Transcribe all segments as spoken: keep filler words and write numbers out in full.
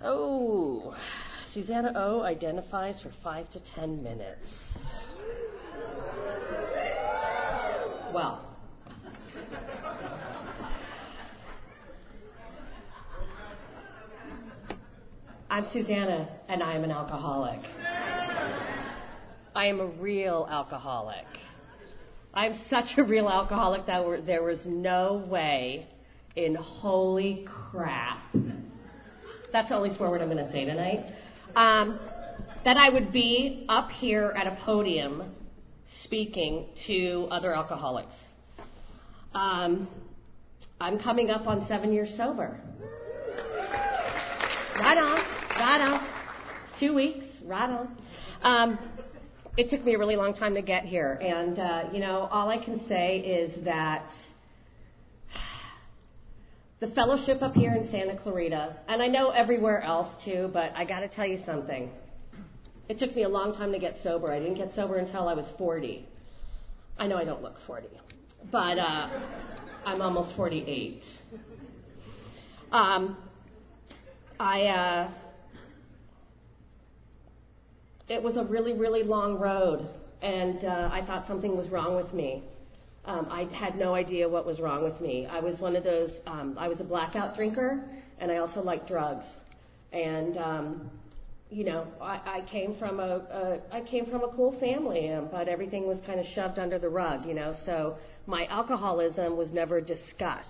Oh, Susanna O identifies for five to ten minutes. Well, I'm Susanna, and I am an alcoholic. I am a real alcoholic. I'm such a real alcoholic that were, there was no way in holy crap, that's the only swear word I'm going to say tonight, um, that I would be up here at a podium speaking to other alcoholics. Um, I'm coming up on seven years sober. Right on, right on. Two weeks, right on. Um, it took me a really long time to get here, and, uh, you know, all I can say is that the fellowship up here in Santa Clarita, and I know everywhere else too, but I got to tell you something. It took me a long time to get sober. I didn't get sober until I was forty. I know I don't look forty, but uh, I'm almost forty-eight. Um, I, uh, it was a really, really long road, and uh, I thought something was wrong with me. Um, I had no idea what was wrong with me. I was one of those, um, I was a blackout drinker, and I also liked drugs. And, um, you know, I, I came from a, a, I came from a cool family, um, but everything was kind of shoved under the rug, you know, so my alcoholism was never discussed.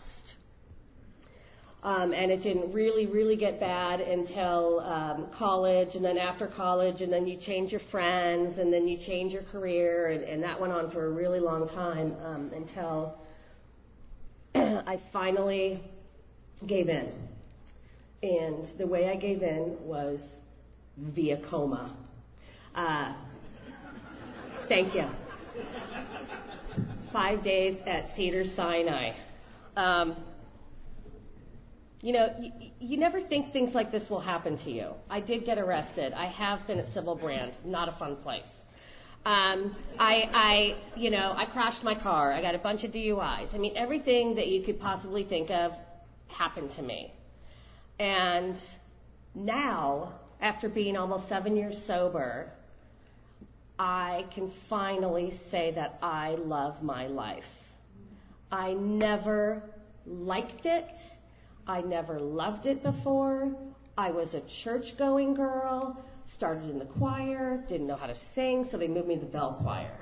Um, and it didn't really, really get bad until um, college, and then after college, and then you change your friends, and then you change your career, and, and that went on for a really long time um, until I finally gave in. And the way I gave in was via coma. Uh, thank you. Five days at Cedars-Sinai. Um, You know, you, you never think things like this will happen to you. I did get arrested. I have been at Civil Brand. Not a fun place. Um, I, I, you know, I crashed my car. I got a bunch of D U Is. I mean, everything that you could possibly think of happened to me. And now, after being almost seven years sober, I can finally say that I love my life. I never liked it. I never loved it before. I was a church-going girl, started in the choir, didn't know how to sing, so they moved me to the bell choir.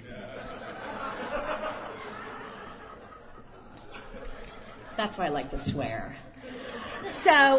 That's why I like to swear. So,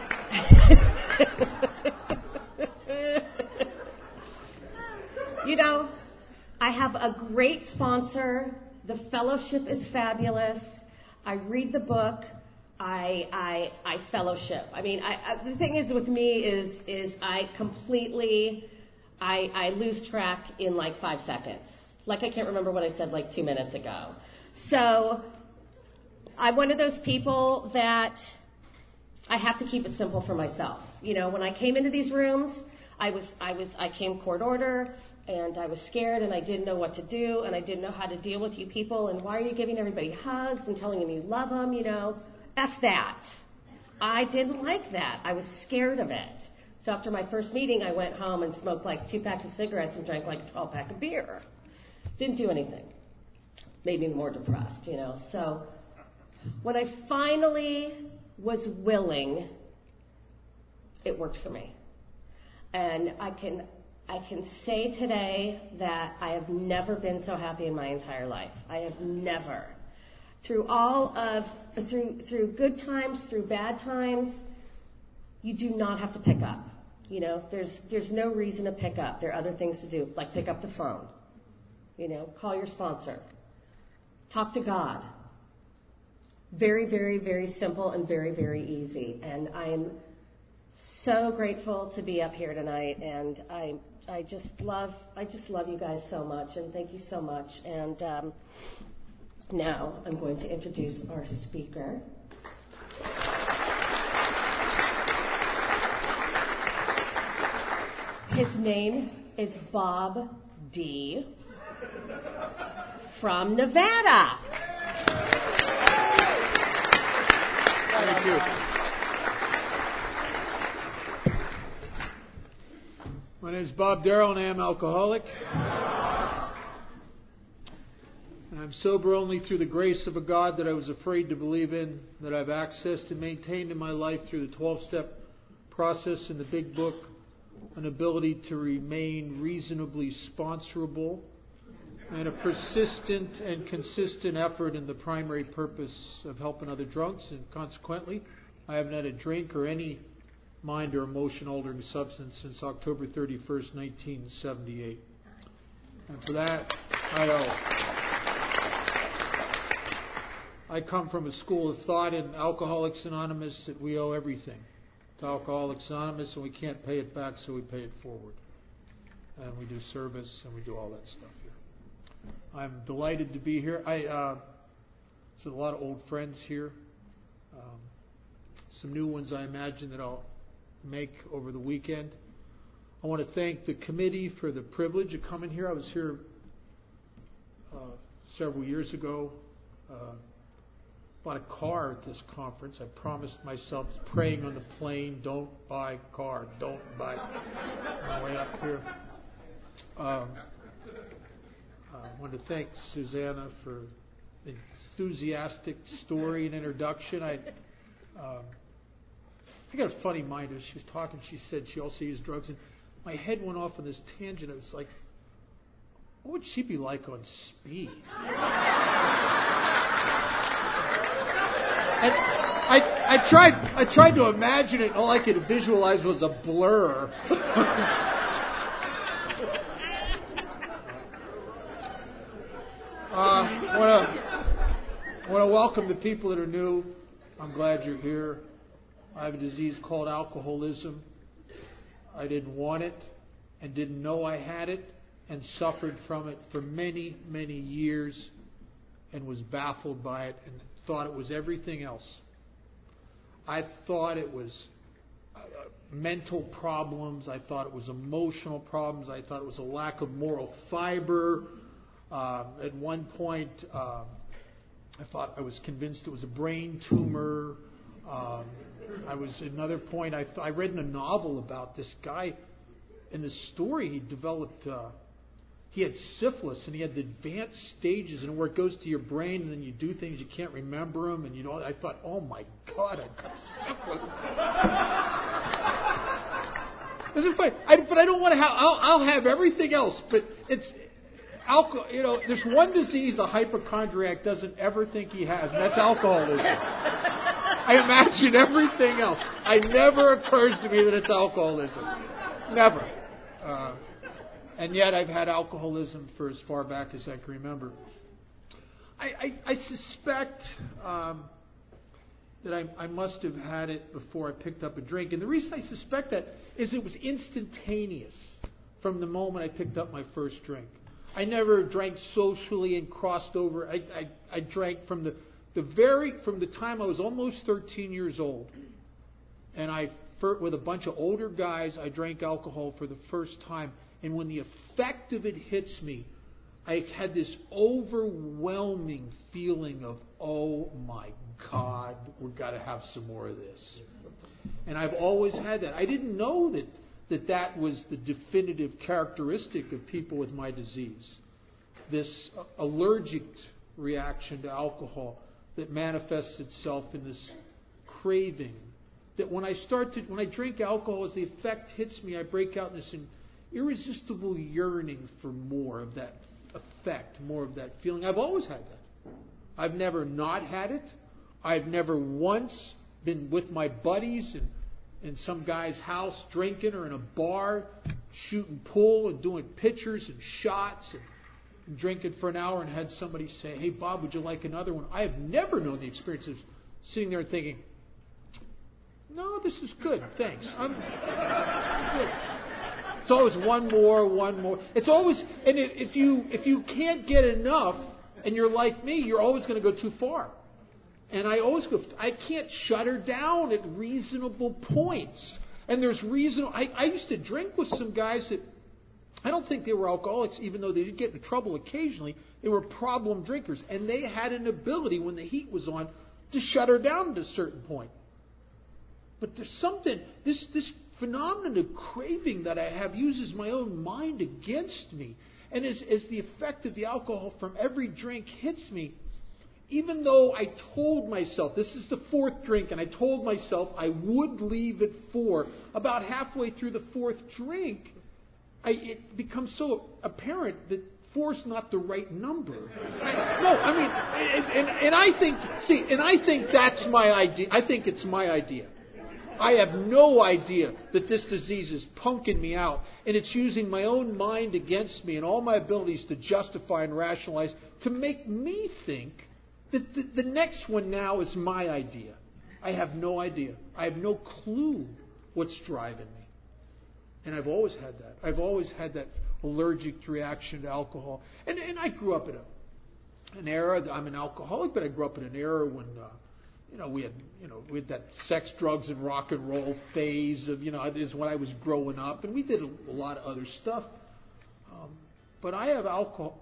you know, I have a great sponsor. The fellowship is fabulous. I read the book. I, I, I fellowship. I mean, I, I, the thing is with me is, is I completely, I, I lose track in like five seconds. Like I can't remember what I said like two minutes ago. So I'm one of those people that I have to keep it simple for myself. You know, when I came into these rooms, I was, I was, I came court order, and I was scared, and I didn't know what to do, and I didn't know how to deal with you people, and why are you giving everybody hugs and telling them you love them, you know? F that. I didn't like that. I was scared of it. So after my first meeting, I went home and smoked like two packs of cigarettes and drank like a twelve pack of beer. Didn't do anything. Made me more depressed, you know. So when I finally was willing, it worked for me. And I can I can say today that I have never been so happy in my entire life. I have never. Through all of, through through good times, through bad times, you do not have to pick up. You know, there's there's no reason to pick up. There are other things to do, like pick up the phone. You know, call your sponsor. Talk to God. Very, very, very simple and very, very easy. And I am so grateful to be up here tonight, and I I just love I just love you guys so much, and thank you so much. And um, now I'm going to introduce our speaker. His name is Bob D. from Nevada. Thank you. My name is Bob Darrell, and I am alcoholic. And I'm sober only through the grace of a God that I was afraid to believe in, that I've accessed and maintained in my life through the twelve-step process in the Big Book, an ability to remain reasonably sponsorable, and a persistent and consistent effort in the primary purpose of helping other drunks. And consequently, I haven't had a drink or any mind or emotion-altering substance since October thirty-first, nineteen seventy-eight. And for that, I owe. I come from a school of thought in Alcoholics Anonymous that we owe everything to Alcoholics Anonymous, and we can't pay it back, so we pay it forward. And we do service, and we do all that stuff here. I'm delighted to be here. I uh, there's a lot of old friends here. Um, some new ones I imagine that I'll make over the weekend. I want to thank the committee for the privilege of coming here. I was here uh, several years ago. Uh, bought a car at this conference. I promised myself, praying on the plane, don't buy a car, don't buy it. On the way up here. Um, I want to thank Susanna for the enthusiastic story and introduction. I um, I got a funny mind. As she was talking, she said she also used drugs, and my head went off on this tangent. It was like, what would she be like on speed? And I I tried I tried to imagine it, and all I could visualize was a blur. uh, I want to want to welcome the people that are new. I'm glad you're here. I have a disease called alcoholism. I didn't want it and didn't know I had it and suffered from it for many, many years and was baffled by it and thought it was everything else. I thought it was uh, mental problems. I thought it was emotional problems. I thought it was a lack of moral fiber. Uh, at one point, uh, I thought I was convinced it was a brain tumor. Um, I was at another point. I, th- I read in a novel about this guy. In the story, he developed. Uh, he had syphilis, and he had the advanced stages, and where it goes to your brain, and then you do things you can't remember them, and you know. I thought, oh my God, I got syphilis. This is fine, I, but I don't want to have. I'll, I'll have everything else, but it's. Alcohol, you know, there's one disease a hypochondriac doesn't ever think he has, and that's alcoholism. I imagine everything else. It never occurs to me that it's alcoholism. Never. Uh, and yet I've had alcoholism for as far back as I can remember. I, I, I suspect um, that I, I must have had it before I picked up a drink. And the reason I suspect that is it was instantaneous from the moment I picked up my first drink. I never drank socially and crossed over. I, I, I drank from the, the very from the time I was almost thirteen years old, and I with a bunch of older guys. I drank alcohol for the first time, and when the effect of it hits me, I had this overwhelming feeling of, oh my God, we've got to have some more of this. And I've always had that. I didn't know that. that that was the definitive characteristic of people with my disease. This allergic reaction to alcohol that manifests itself in this craving. That when I start to, when I drink alcohol, as the effect hits me, I break out in this irresistible yearning for more of that effect, more of that feeling. I've always had that. I've never not had it. I've never once been with my buddies and in some guy's house drinking, or in a bar shooting pool and doing pitchers and shots and, and drinking for an hour and had somebody say, hey, Bob, would you like another one? I have never known the experience of sitting there and thinking, no, this is good, thanks. I'm good. It's always one more, one more. It's always, and if you if you can't get enough and you're like me, you're always going to go too far. And I always go, I can't shut her down at reasonable points. And there's reason. I, I used to drink with some guys that I don't think they were alcoholics, even though they did get into trouble occasionally. They were problem drinkers. And they had an ability, when the heat was on, to shut her down at a certain point. But there's something, this, this phenomenon of craving that I have uses my own mind against me. And as, as the effect of the alcohol from every drink hits me, even though I told myself, this is the fourth drink, and I told myself I would leave at four, about halfway through the fourth drink, I, it becomes so apparent that four's not the right number. No, I mean, and, and, and I think, see, and I think that's my idea. I think it's my idea. I have no idea that this disease is punking me out, and it's using my own mind against me and all my abilities to justify and rationalize to make me think that the, the next one now is my idea. I have no idea. I have no clue what's driving me. And I've always had that. I've always had that allergic reaction to alcohol. And, and I grew up in a, an era, I'm an alcoholic, but I grew up in an era when, uh, you know, we had, you know, we had that sex, drugs, and rock and roll phase of, you know, is when I was growing up. And we did a, a lot of other stuff. Um, but I have alcohol.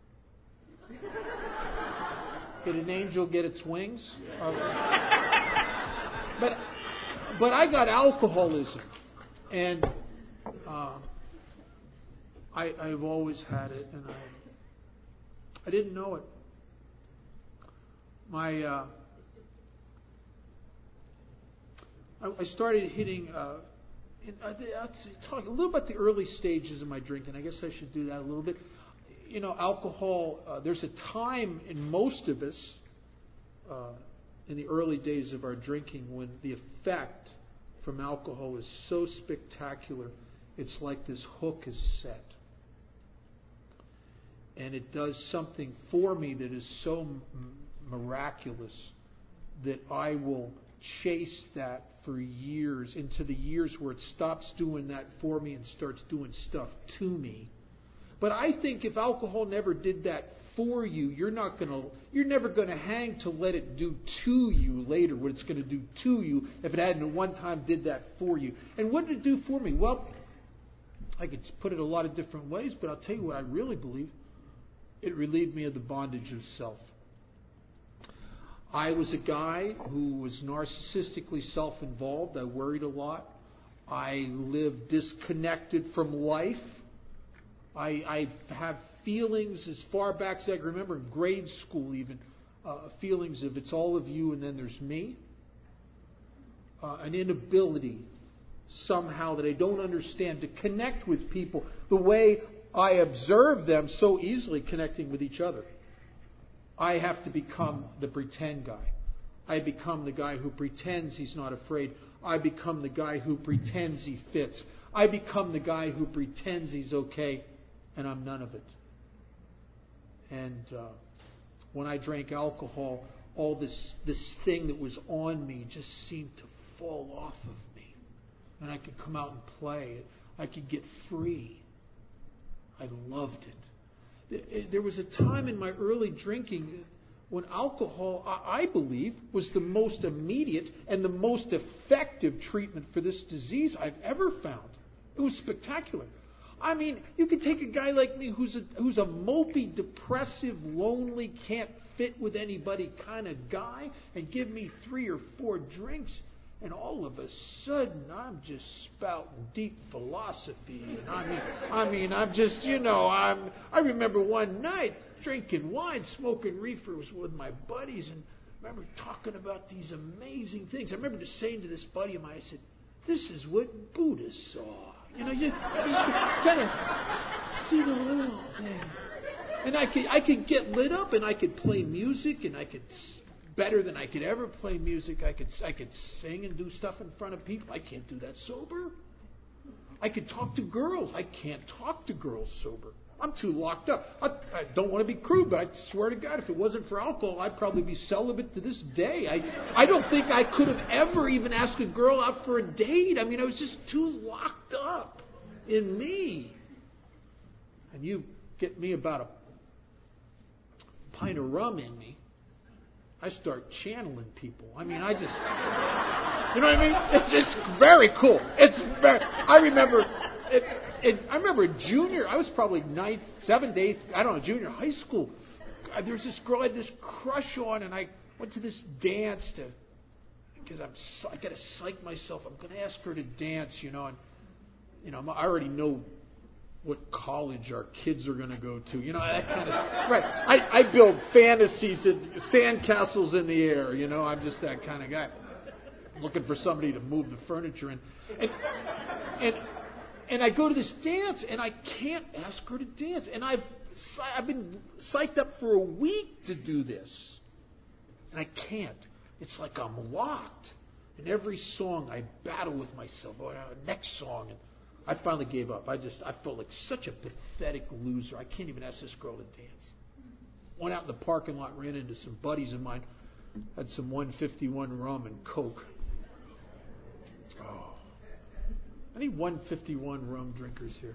Did an angel get its wings? Uh, but, but I got alcoholism. And uh, I, I've always had it, and I, I didn't know it. My, uh, I, I started hitting. Uh, in, uh, I'll talk a little about the early stages of my drinking. I guess I should do that a little bit. You know, alcohol. Uh, there's a time in most of us, uh, in the early days of our drinking, when the effect from alcohol is so spectacular. It's like this hook is set. And it does something for me that is so m- miraculous that I will chase that for years, into the years where it stops doing that for me and starts doing stuff to me. But I think if alcohol never did that for you, you're not going to, you're never going to hang to let it do to you later what it's going to do to you if it hadn't at one time did that for you. And what did it do for me? Well, I could put it a lot of different ways, but I'll tell you what I really believe. It relieved me of the bondage of self. I was a guy who was narcissistically self-involved. I worried a lot. I lived disconnected from life. I, I have feelings as far back as I can remember, in grade school even, uh, feelings of it's all of you and then there's me. Uh, an inability somehow that I don't understand to connect with people the way I observe them so easily connecting with each other. I have to become the pretend guy. I become the guy who pretends he's not afraid. I become the guy who pretends he fits. I become the guy who pretends he's okay, and I'm none of it. And uh, when I drank alcohol, all this this thing that was on me just seemed to fall off of me. And I could come out and play. I could get free. I loved it. There was a time in my early drinking when alcohol, I believe, was the most immediate and the most effective treatment for this disease I've ever found. It was spectacular. I mean, you could take a guy like me who's a, who's a mopey, depressive, lonely, can't fit with anybody kind of guy and give me three or four drinks, and all of a sudden I'm just spouting deep philosophy. And I mean, I mean, I'm just, you know, I'm. I remember one night drinking wine, smoking reefers with my buddies, and I remember talking about these amazing things. I remember just saying to this buddy of mine, I said, "This is what Buddha saw." You know, you, you kind of see the little thing. And I could, I could get lit up, and I could play music, and I could, better than I could ever play music, I could, I could sing and do stuff in front of people. I can't do that sober. I could talk to girls. I can't talk to girls sober. I'm too locked up. I, I don't want to be crude, but I swear to God, if it wasn't for alcohol, I'd probably be celibate to this day. I, I don't think I could have ever even asked a girl out for a date. I mean, I was just too locked up in me. And you get me about a pint of rum in me, I start channeling people. I mean, I just, you know what I mean? It's just very cool. It's very, I remember... It, it, I remember junior, I was probably ninth, seventh, eighth, I don't know, junior high school. There was this girl I had this crush on, and I went to this dance to because I'm I got to psych myself. I'm going to ask her to dance, you know, and you know I already know what college our kids are going to go to, you know, that kind of right. I, I build fantasies and sandcastles in the air, you know. I'm just that kind of guy, looking for somebody to move the furniture in, and and and I go to this dance, and I can't ask her to dance, and I've I've been psyched up for a week to do this, and I can't. It's like I'm locked. In every song, I battle with myself. Oh, next song, and I finally gave up. I just, I felt like such a pathetic loser. I can't even ask this girl to dance. Went out in the parking lot, ran into some buddies of mine, had some one fifty-one rum and Coke. Oh, I need one fifty-one rum drinkers here.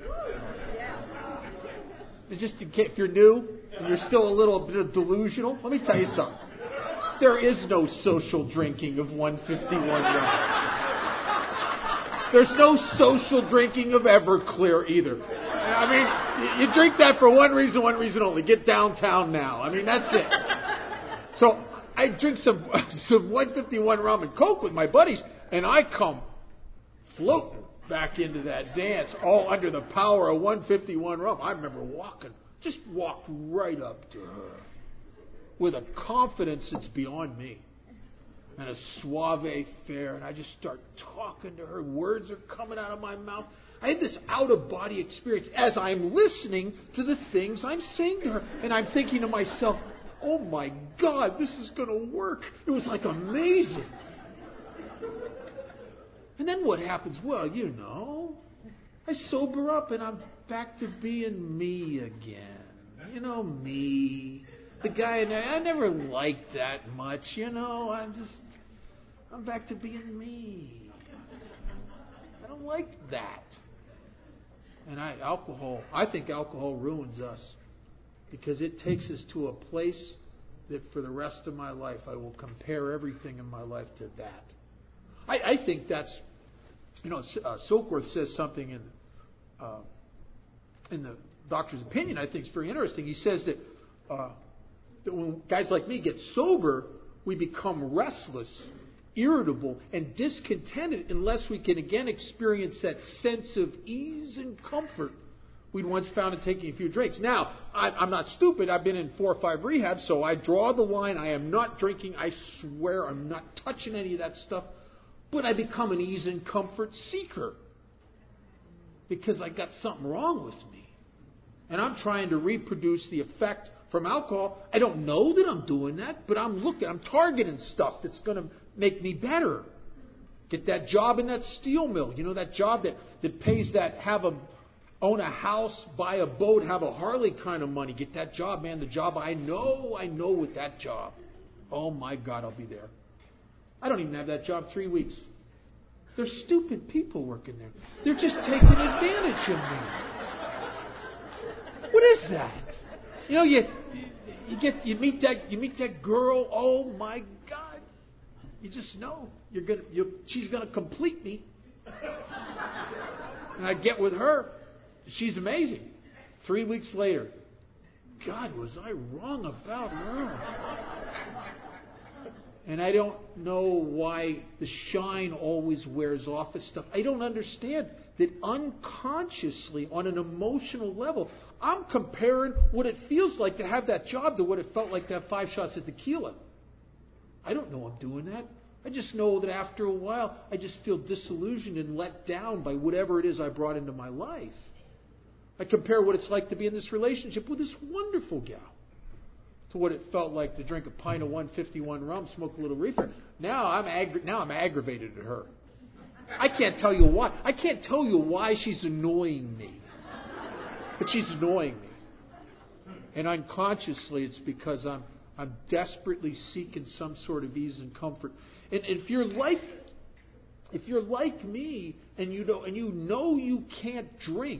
And just in case, if you're new and you're still a little bit delusional, let me tell you something. There is no social drinking of one fifty-one rum. There's no social drinking of Everclear either. I mean, you drink that for one reason, one reason only. Get downtown now. I mean, that's it. So I drink some some one fifty-one rum and Coke with my buddies, and I come floating back into that dance, all under the power of one fifty-one rum. I remember walking, just walked right up to her with a confidence that's beyond me. And a suave fare, and I just start talking to her. Words are coming out of my mouth. I had this out-of-body experience as I'm listening to the things I'm saying to her. And I'm thinking to myself, oh my God, this is going to work. It was like amazing. And then what happens? Well, you know, I sober up and I'm back to being me again. You know, me. The guy, I never liked that much, you know. I'm just... I'm back to being me. I don't like that. And I, alcohol, I think alcohol ruins us because it takes us to a place that for the rest of my life, I will compare everything in my life to that. I, I think that's, you know, uh, Silkworth says something in, uh, in the doctor's opinion I think is very interesting. He says that, uh, that when guys like me get sober, we become restless, irritable, and discontented unless we can again experience that sense of ease and comfort we'd once found in taking a few drinks. Now, I, I'm not stupid. I've been in four or five rehabs, so I draw the line. I am not drinking. I swear I'm not touching any of that stuff. But I become an ease and comfort seeker because I got something wrong with me. And I'm trying to reproduce the effect from alcohol. I don't know that I'm doing that, but I'm looking, I'm targeting stuff that's going to make me better. Get that job in that steel mill. You know, that job that, that pays that, have a, own a house, buy a boat, have a Harley kind of money. Get that job, man. The job I know, I know with that job. Oh my God, I'll be there. I don't even have that job three weeks. There's stupid people working there. They're just taking advantage of me. What is that? You know, you you get you meet that you meet that girl. Oh my God! You just know you're gonna you she's gonna complete me. And I get with her. She's amazing. Three weeks later, God, was I wrong about her? And I don't know why the shine always wears off of stuff. I don't understand that unconsciously, on an emotional level, I'm comparing what it feels like to have that job to what it felt like to have five shots of tequila. I don't know I'm doing that. I just know that after a while, I just feel disillusioned and let down by whatever it is I brought into my life. I compare what it's like to be in this relationship with this wonderful gal to what it felt like to drink a pint of one fifty-one rum, smoke a little reefer. Now I'm aggra- now I'm aggravated at her. I can't tell you why. I can't tell you why she's annoying me. But she's annoying me. And unconsciously it's because I'm I'm desperately seeking some sort of ease and comfort. And if you're like if you're like me and you know and you know you can't drink,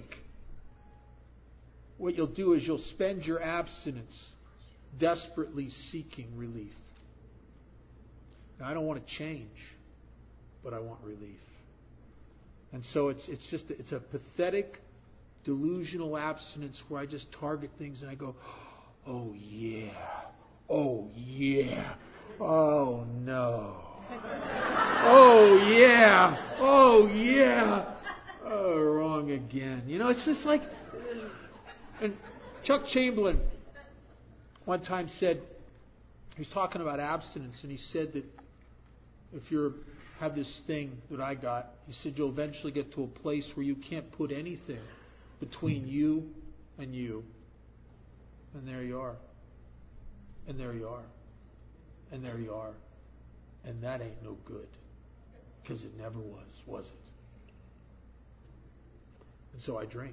what you'll do is you'll spend your abstinence desperately seeking relief. Now, I don't want to change, but I want relief. And so it's it's just it's a pathetic, delusional abstinence where I just target things and I go, oh yeah, oh yeah, oh no. Oh, yeah. Oh, yeah. Oh, wrong again. You know, it's just like... And Chuck Chamberlain one time said, he was talking about abstinence, and he said that if you have this thing that I got, he said you'll eventually get to a place where you can't put anything between you and you. And there you are. And there you are. And there you are. And that ain't no good. Because it never was, was it? And so I drink.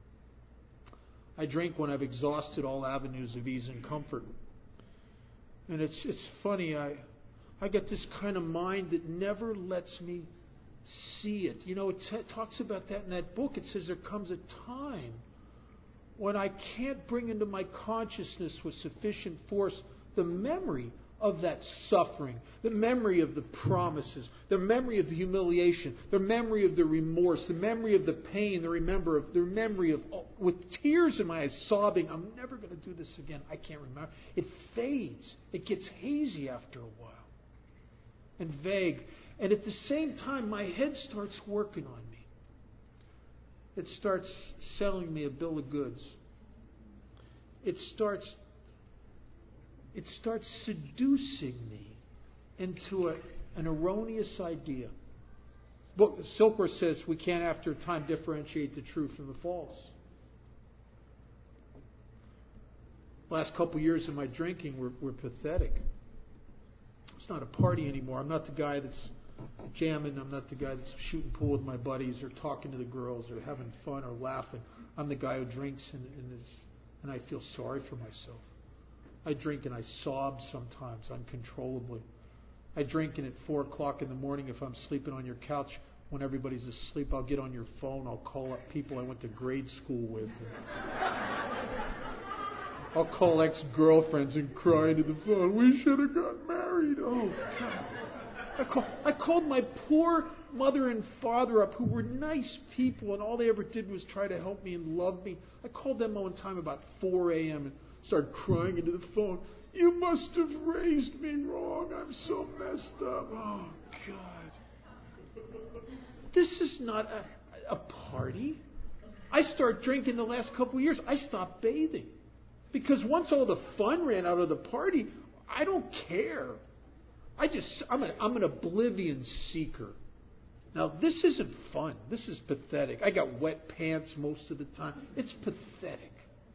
I drink when I've exhausted all avenues of ease and comfort. And it's it's funny, I I get this kind of mind that never lets me see it. You know, it t- talks about that in that book. It says there comes a time when I can't bring into my consciousness with sufficient force the memory of that suffering, the memory of the promises, the memory of the humiliation, the memory of the remorse, the memory of the pain, the remember of the memory of oh, with tears in my eyes, sobbing, I'm never going to do this again. I can't remember. It fades. It gets hazy after a while and vague. And at the same time, my head starts working on me. It starts selling me a bill of goods. It starts It starts seducing me into a, an erroneous idea. Book Silkworth says we can't, after time, differentiate the true from the false. Last couple of years of my drinking were, were pathetic. It's not a party anymore. I'm not the guy that's jamming. I'm not the guy that's shooting pool with my buddies or talking to the girls or having fun or laughing. I'm the guy who drinks and, and, is, and I feel sorry for myself. I drink and I sob sometimes uncontrollably. I drink and at four o'clock in the morning, if I'm sleeping on your couch when everybody's asleep, I'll get on your phone. I'll call up people I went to grade school with. I'll call ex-girlfriends and cry into the phone. We should have got married. Oh, God. I, call, I called my poor mother and father up, who were nice people, and all they ever did was try to help me and love me. I called them one time about four a.m. and started crying into the phone. You must have raised me wrong. I'm so messed up. Oh, God. This is not a, a party. I start drinking the last couple of years. I stopped bathing. Because once all the fun ran out of the party, I don't care. I just, I'm, a, I'm an oblivion seeker. Now, this isn't fun. This is pathetic. I got wet pants most of the time. It's pathetic.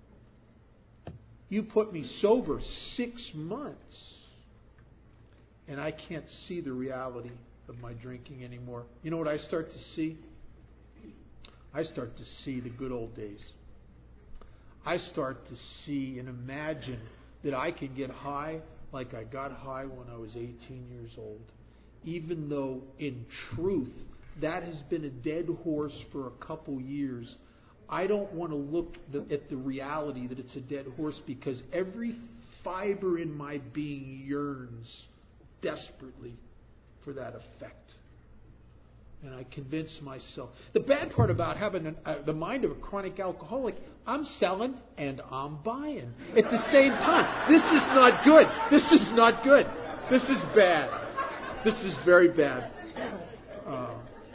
You put me sober six months, and I can't see the reality of my drinking anymore. You know what I start to see? I start to see the good old days. I start to see and imagine that I can get high like I got high when I was eighteen years old, even though in truth that has been a dead horse for a couple years. I don't want to look the, at the reality that it's a dead horse, because every fiber in my being yearns desperately for that effect. And I convince myself. The bad part about having an, uh, the mind of a chronic alcoholic, I'm selling and I'm buying at the same time. This is not good. This is not good. This is bad. This is very bad. Uh,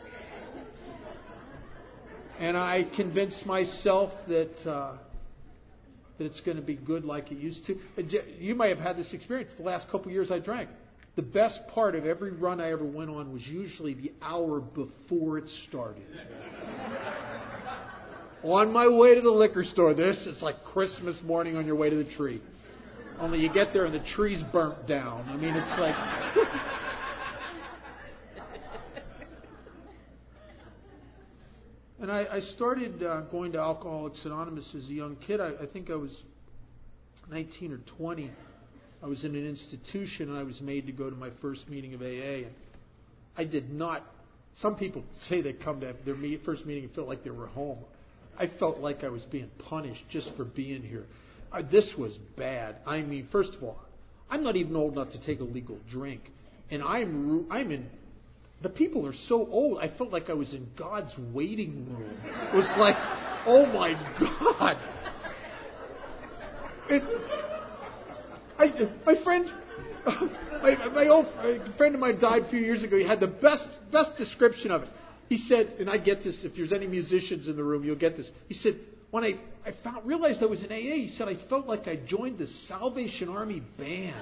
and I convince myself that uh, that it's going to be good like it used to. You may have had this experience. The last couple of years I drank. The best part of every run I ever went on was usually the hour before it started. On my way to the liquor store, this is like Christmas morning on your way to the tree. Only you get there and the tree's burnt down. I mean, it's like... And I, I started uh, going to Alcoholics Anonymous as a young kid. I, I think I was nineteen or twenty. I was in an institution and I was made to go to my first meeting of A A. And I did not... Some people say they come to their meet, first meeting and felt like they were home. I felt like I was being punished just for being here. I, this was bad. I mean, first of all, I'm not even old enough to take a legal drink. And I'm I'm in... The people are so old, I felt like I was in God's waiting room. It was like, oh my God. It, I, my friend, my, my old friend of mine died a few years ago. He had the best best description of it. He said, and I get this, if there's any musicians in the room, you'll get this. He said, when I, I found, realized I was in A A, he said, I felt like I joined the Salvation Army band.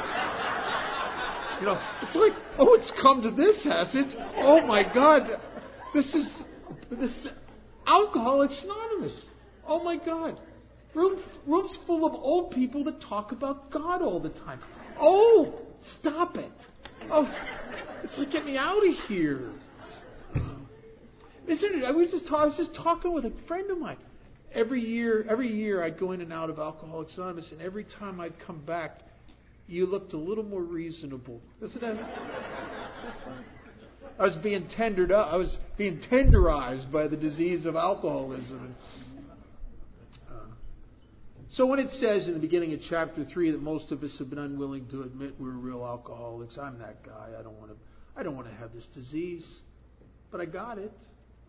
You know, it's like, oh, it's come to this, has it? Oh, my God. This is, this, Alcoholics Anonymous. Oh, my God. Room, rooms full of old people that talk about God all the time. Oh, stop it. Oh, it's like, get me out of here. Isn't it? I was just talk, I was just talking with a friend of mine. Every year, every year I'd go in and out of Alcoholics Anonymous, and every time I'd come back, you looked a little more reasonable. Isn't that? I was being tendered up. I was being tenderized by the disease of alcoholism. And, uh, so when it says in the beginning of chapter three that most of us have been unwilling to admit we're real alcoholics, I'm that guy. I don't want to. I don't want to have this disease, but I got it.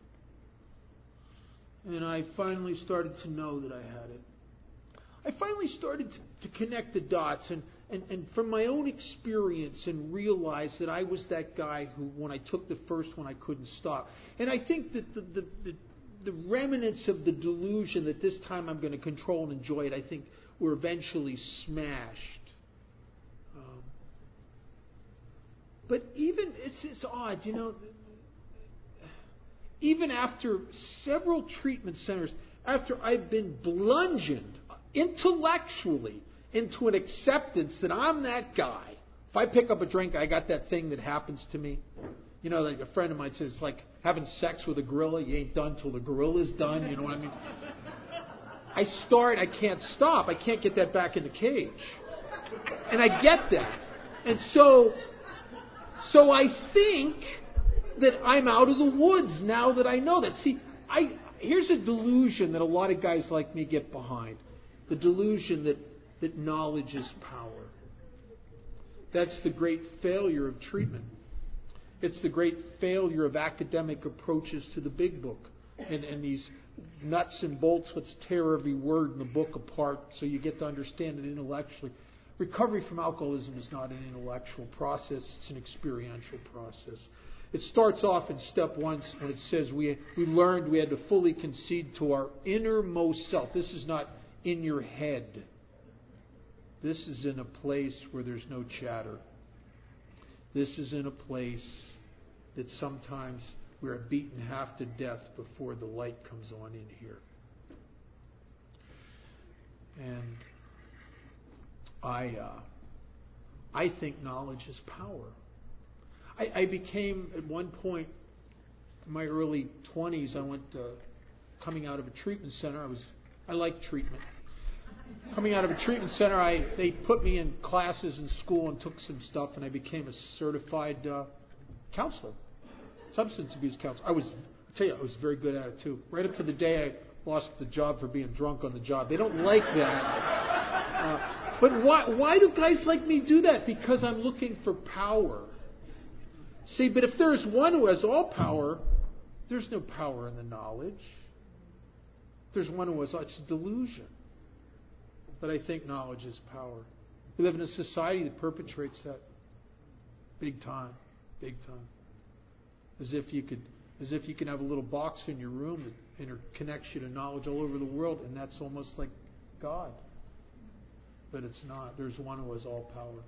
And I finally started to know that I had it. I finally started to, to connect the dots and, and, and from my own experience and realize that I was that guy who, when I took the first one, I couldn't stop. And I think that the, the, the, the remnants of the delusion that this time I'm going to control and enjoy it, I think were eventually smashed. Um, but even, it's, it's odd, you know, even after several treatment centers, after I've been bludgeoned intellectually into an acceptance that I'm that guy. If I pick up a drink, I got that thing that happens to me. You know, like a friend of mine says, it's like having sex with a gorilla. You ain't done till the gorilla's done. You know what I mean? I start, I can't stop. I can't get that back in the cage. And I get that. And so, so I think that I'm out of the woods now that I know that. See, I here's a delusion that a lot of guys like me get behind. The delusion that, that knowledge is power. That's the great failure of treatment. It's the great failure of academic approaches to the big book. And, and these nuts and bolts, let's tear every word in the book apart so you get to understand it intellectually. Recovery from alcoholism is not an intellectual process. It's an experiential process. It starts off in step one when it says we we learned we had to fully concede to our innermost self. This is not in your head. This is in a place where there's no chatter. This is in a place that sometimes we are beaten half to death before the light comes on in here. And I, uh, I think knowledge is power. I, I became, at one point in my early twenties, I went uh, coming out of a treatment center. I was, I liked treatment. Coming out of a treatment center, I they put me in classes in school and took some stuff, and I became a certified uh, counselor, substance abuse counselor. I was, I tell you, I was very good at it too. Right up to the day I lost the job for being drunk on the job. They don't like that. Uh, but why? Why do guys like me do that? Because I'm looking for power. See, but if there's one who has all power, there's no power in the knowledge. There's one who has all, it's delusion. But I think knowledge is power. We live in a society that perpetrates that big time, big time. As if you could, as if you can have a little box in your room that interconnects you to knowledge all over the world, and that's almost like God. But it's not. There's one who has all power.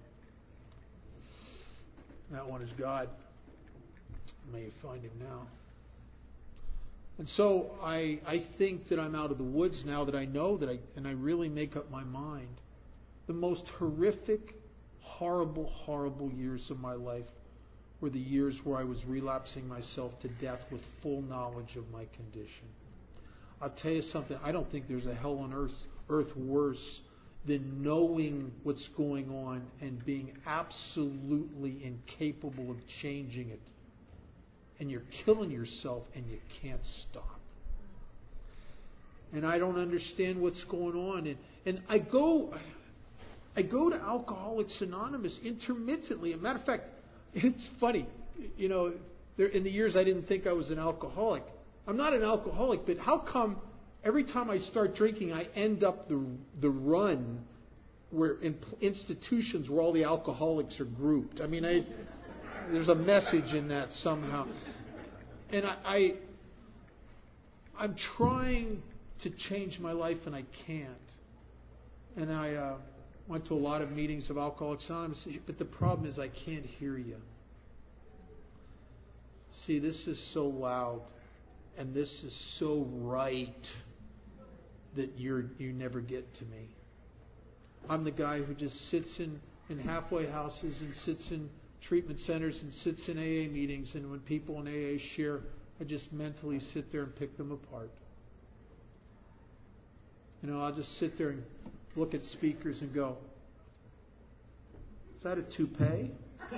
That one is God. May you find him now. And so I I think that I'm out of the woods now that I know that I and I really make up my mind. The most horrific, horrible, horrible years of my life were the years where I was relapsing myself to death with full knowledge of my condition. I'll tell you something, I don't think there's a hell on earth, earth worse than knowing what's going on and being absolutely incapable of changing it. And you're killing yourself and you can't stop. And I don't understand what's going on. And, and I go I go to Alcoholics Anonymous intermittently. As a matter of fact, it's funny. You know, there, in the years I didn't think I was an alcoholic. I'm not an alcoholic, but how come every time I start drinking, I end up the the run where in institutions where all the alcoholics are grouped. I mean, I, there's a message in that somehow. And I, I, I'm trying to change my life, and I can't. And I uh, went to a lot of meetings of Alcoholics Anonymous, but the problem is I can't hear you. See, this is so loud, and this is so right that you're you never get to me. I'm the guy who just sits in, in halfway houses and sits in treatment centers and sits in A A meetings, and when people in A A share, I just mentally sit there and pick them apart. You know, I'll just sit there and look at speakers and go, is that a toupee?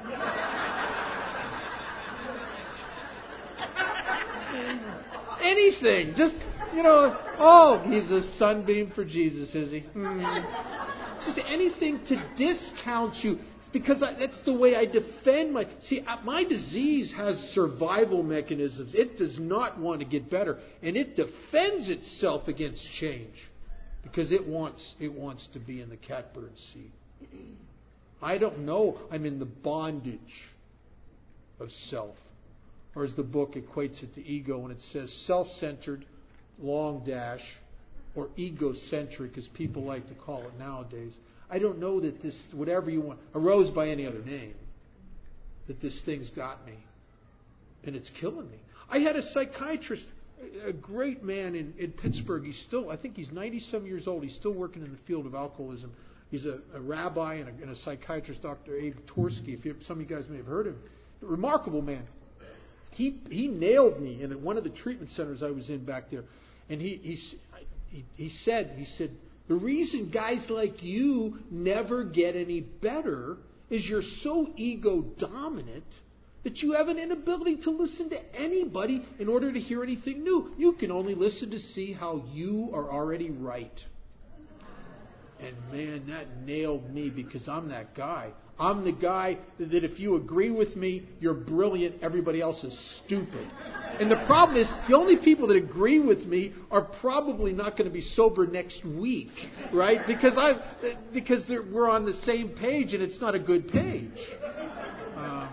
Anything. Just, you know, oh, he's a sunbeam for Jesus, is he? Hmm. Just anything to discount you. Because I, that's the way I defend my... See, my disease has survival mechanisms. It does not want to get better. And it defends itself against change. Because it wants it wants to be in the catbird seat. I don't know I'm in the bondage of self. Or as the book equates it to ego when it says self-centered, long dash, or egocentric, as people like to call it nowadays. I don't know that this, whatever you want, arose by any other name, that this thing's got me. And it's killing me. I had a psychiatrist, a great man in, in Pittsburgh. He's still, I think he's ninety-seven years old. He's still working in the field of alcoholism. He's a, a rabbi and a, and a psychiatrist, Doctor Abe Torsky. If you, some of you guys may have heard of him. A remarkable man. He he nailed me in one of the treatment centers I was in back there. And he he he, he said, he said, the reason guys like you never get any better is you're so ego-dominant that you have an inability to listen to anybody in order to hear anything new. You can only listen to see how you are already right. And man, that nailed me because I'm that guy. I'm the guy that if you agree with me, you're brilliant, everybody else is stupid. And the problem is, the only people that agree with me are probably not going to be sober next week, right? Because I, because we're on the same page and it's not a good page. Uh,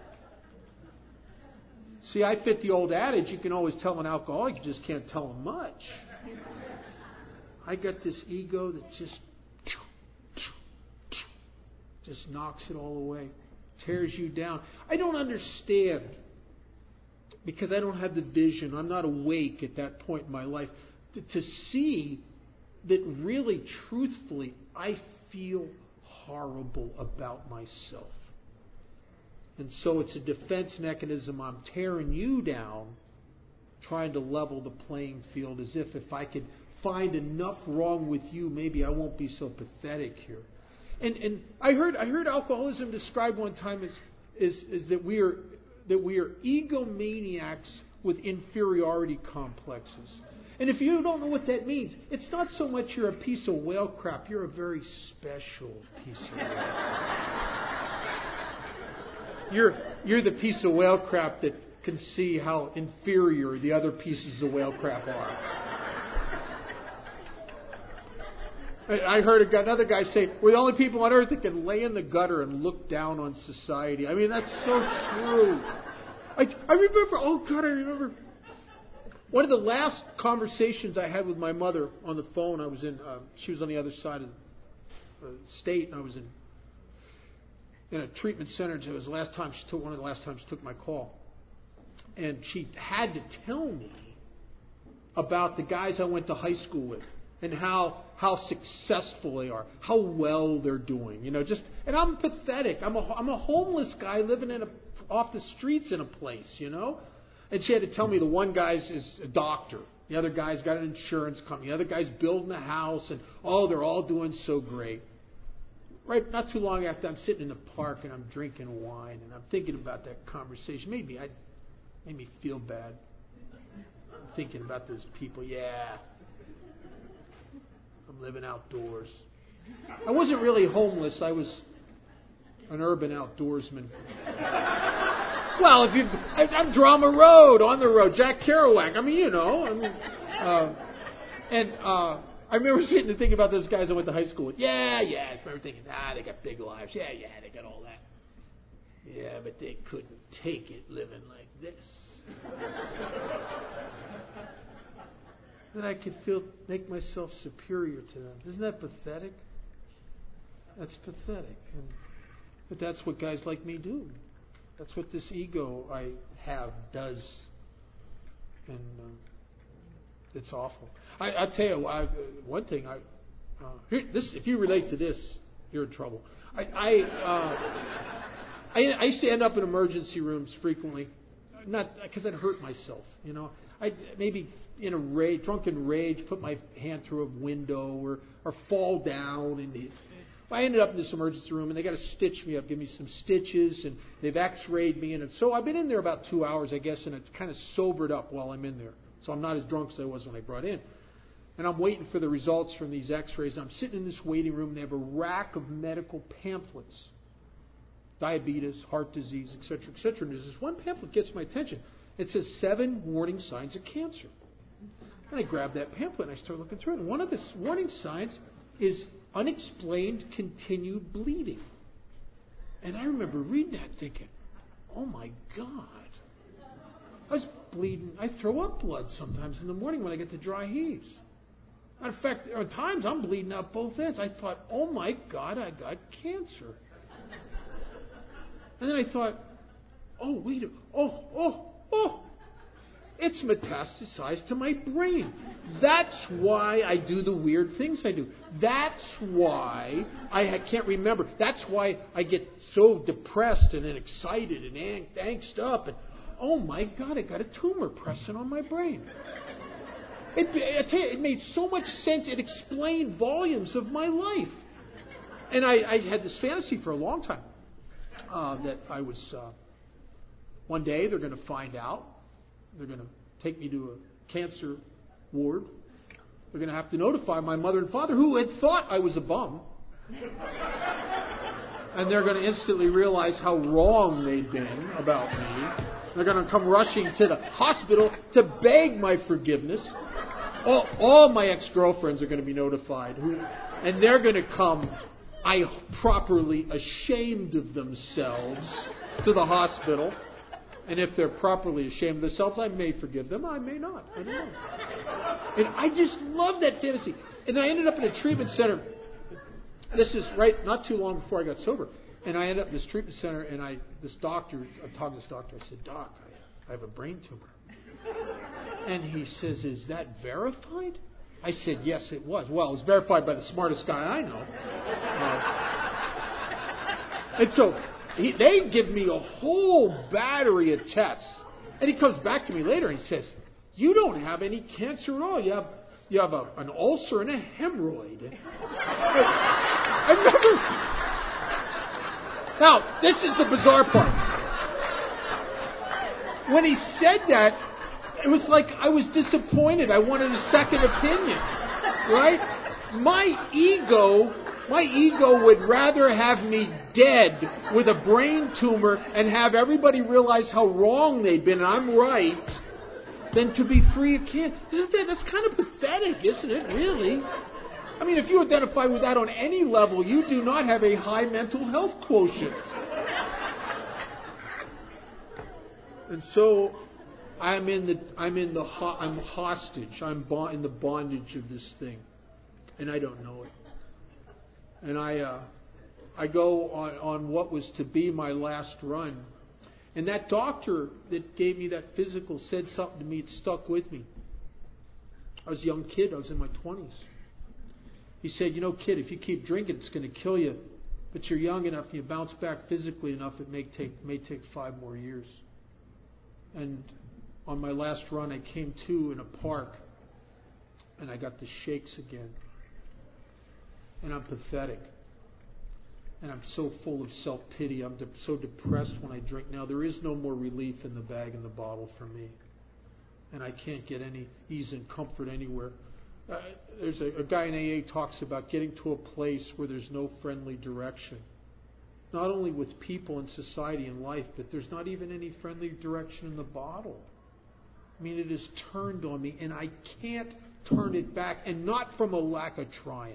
see, I fit the old adage, you can always tell an alcoholic, you just can't tell them much. I got this ego that just just knocks it all away, tears you down. I don't understand because I don't have the vision. I'm not awake at that point in my life to, to see that really, truthfully, I feel horrible about myself. And so it's a defense mechanism. I'm tearing you down, trying to level the playing field as if if I could find enough wrong with you, maybe I won't be so pathetic here. And and I heard I heard alcoholism described one time as is is that we are that we are egomaniacs with inferiority complexes. And if you don't know what that means, it's not so much you're a piece of whale crap, you're a very special piece of whale crap. You're you're the piece of whale crap that can see how inferior the other pieces of whale crap are. I heard another guy say, we're the only people on earth that can lay in the gutter and look down on society. I mean, that's so true. I, I remember, oh God, I remember one of the last conversations I had with my mother on the phone. I was in, uh, she was on the other side of the uh, state, and I was in in a treatment center. It was the last time she took, one of the last times she took my call. And she had to tell me about the guys I went to high school with. And how how successful they are, how well they're doing, you know. Just and I'm pathetic. I'm a I'm a homeless guy living in a off the streets in a place, you know. And she had to tell me the one guy's is a doctor, the other guy's got an insurance company, the other guy's building a house, and oh, they're all doing so great. Right, not too long after, I'm sitting in the park and I'm drinking wine and I'm thinking about that conversation. Maybe I made me feel bad. I'm thinking about those people. Yeah. I'm living outdoors. I wasn't really homeless. I was an urban outdoorsman. Well, if you, I, I'm Drama Road, on the road, Jack Kerouac. I mean, you know. I mean, uh, and uh, I remember sitting and thinking about those guys I went to high school with. Yeah, yeah. I remember thinking, ah, they got big lives. Yeah, yeah, they got all that. Yeah, but they couldn't take it living like this. That I could feel, make myself superior to them. Isn't that pathetic? That's pathetic. And, but that's what guys like me do. That's what this ego I have does. And uh, it's awful. I, I'll tell you I, one thing. I, uh, here, this, if you relate to this, you're in trouble. I, I, uh, I, I used to end up in emergency rooms frequently, not because I'd hurt myself. You know, I'd maybe in a rage, drunken rage, put my hand through a window or, or fall down. And it, I ended up in this emergency room, and they got to stitch me up, give me some stitches, and they've X-rayed me. And so I've been in there about two hours, I guess, and it's kind of sobered up while I'm in there. So I'm not as drunk as I was when I brought in. And I'm waiting for the results from these X-rays. I'm sitting in this waiting room. They have a rack of medical pamphlets. Diabetes, heart disease, et cetera, et cetera. And there's this one pamphlet that gets my attention. It says seven warning signs of cancer. And I grab that pamphlet and I start looking through it. And one of the warning signs is unexplained continued bleeding. And I remember reading that thinking, oh my God. I was bleeding. I throw up blood sometimes in the morning when I get to dry heaves. Matter of fact, at times I'm bleeding out both ends. I thought, oh my God, I got cancer. And then I thought, oh, wait a Oh, oh, oh. It's metastasized to my brain. That's why I do the weird things I do. That's why I can't remember. That's why I get so depressed and excited and angst up. And oh my God, I got a tumor pressing on my brain. It, I tell you, it made so much sense. It explained volumes of my life. And I, I had this fantasy for a long time uh, that I was, uh, one day they're going to find out. They're going to take me to a cancer ward. They're going to have to notify my mother and father, who had thought I was a bum. And they're going to instantly realize how wrong they'd been about me. They're going to come rushing to the hospital to beg my forgiveness. All, all my ex-girlfriends are going to be notified. Who, and they're going to come, I properly ashamed of themselves, to the hospital. And if they're properly ashamed of themselves, I may forgive them. I may not. I don't know. And I just love that fantasy. And I ended up in a treatment center. This is right not too long before I got sober. And I ended up in this treatment center, and I this doctor, I'm talking to this doctor, I said, Doc, I, I have a brain tumor. And he says, is that verified? I said, yes, it was. Well, it was verified by the smartest guy I know. Uh, and so he, they give me a whole battery of tests. And he comes back to me later and he says, you don't have any cancer at all. You have you have a, an ulcer and a hemorrhoid. I, I remember... Now, this is the bizarre part. When he said that, it was like I was disappointed. I wanted a second opinion, right? My ego, my ego would rather have me dead with a brain tumor and have everybody realize how wrong they'd been, and I'm right, than to be free of cancer. Isn't that, that's kind of pathetic, isn't it, really? I mean, if you identify with that on any level, you do not have a high mental health quotient. And so, I'm in the I'm in the ho- I'm hostage. I'm bo- in the bondage of this thing, and I don't know it. And I uh, I go on on what was to be my last run, and that doctor that gave me that physical said something to me. It stuck with me. I was a young kid. I was in my twenties. He said, you know, kid, if you keep drinking, it's going to kill you. But you're young enough and you bounce back physically enough, it may take may take five more years. And on my last run, I came to in a park, and I got the shakes again. And I'm pathetic. And I'm so full of self-pity. I'm de- so depressed when I drink now. There is no more relief in the bag and the bottle for me. And I can't get any ease and comfort anywhere. Uh, there's a, a guy in A A talks about getting to a place where there's no friendly direction. Not only with people and society and life, but there's not even any friendly direction in the bottle. I mean, it has turned on me, and I can't turn it back, and not from a lack of trying.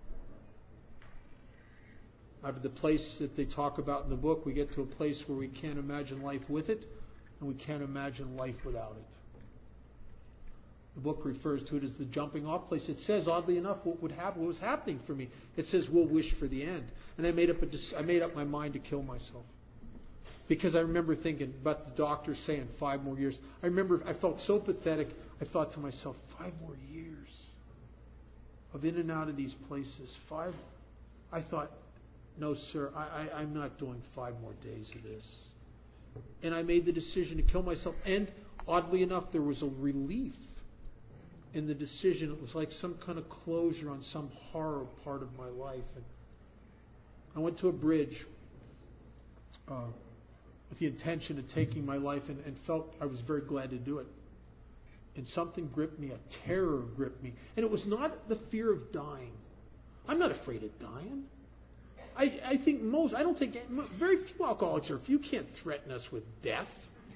At the place that they talk about in the book, we get to a place where we can't imagine life with it, and we can't imagine life without it. The book refers to it as the jumping off place. It says, oddly enough, what would happen, what was happening for me. It says, we'll wish for the end. And I made up a, I made up my mind to kill myself. Because I remember thinking about the doctor saying five more years. I remember I felt so pathetic. I thought to myself, five more years of in and out of these places. Five. I thought, no, sir, I, I, I'm not doing five more days of this. And I made the decision to kill myself. And oddly enough, there was a relief in the decision. It was like some kind of closure on some horror part of my life. And I went to a bridge uh, with the intention of taking my life, and, and felt I was very glad to do it. And something gripped me, a terror gripped me. And it was not the fear of dying. I'm not afraid of dying. I, I think most, I don't think, very few alcoholics are, if you can't threaten us with death.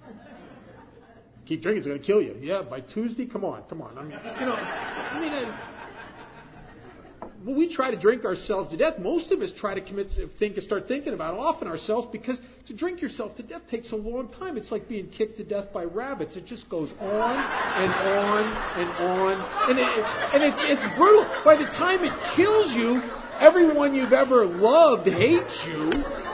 Keep drinking, it's going to kill you. Yeah, by Tuesday, come on, come on. I mean, you know, I mean, I, well, we try to drink ourselves to death. Most of us try to commit, think, start thinking about often ourselves, because to drink yourself to death takes a long time. It's like being kicked to death by rabbits. It just goes on and on and on, and, it, and it's it's brutal. By the time it kills you, everyone you've ever loved hates you.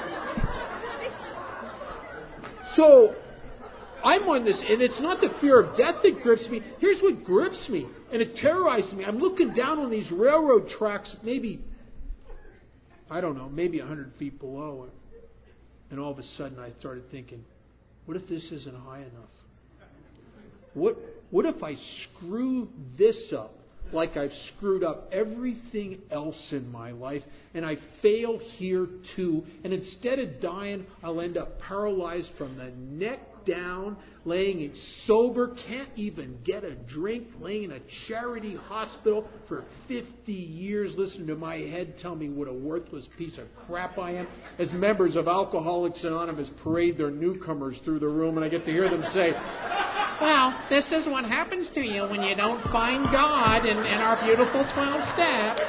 So I'm on this, and it's not the fear of death that grips me. Here's what grips me, and it terrorizes me. I'm looking down on these railroad tracks, maybe, I don't know, maybe one hundred feet below. And all of a sudden I started thinking, what if this isn't high enough? What, what if I screw this up like I've screwed up everything else in my life, and I fail here too, and instead of dying, I'll end up paralyzed from the neck down, laying it sober, can't even get a drink, laying in a charity hospital for fifty years, listening to my head tell me what a worthless piece of crap I am, as members of Alcoholics Anonymous parade their newcomers through the room, and I get to hear them say, well, this is what happens to you when you don't find God in, in our beautiful twelve steps.